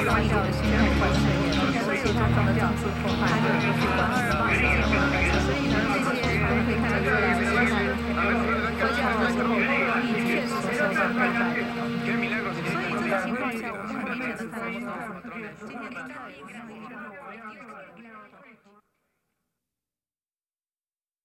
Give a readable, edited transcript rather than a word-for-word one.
发酵的心态灌输，所以他们的政治破坏，他就去管世界或者所以呢，这些都可以看得出来，现在回家的时候不容易确实是受到对待的。所以这个情况下，我们很明显的看得出来，今天听到一个。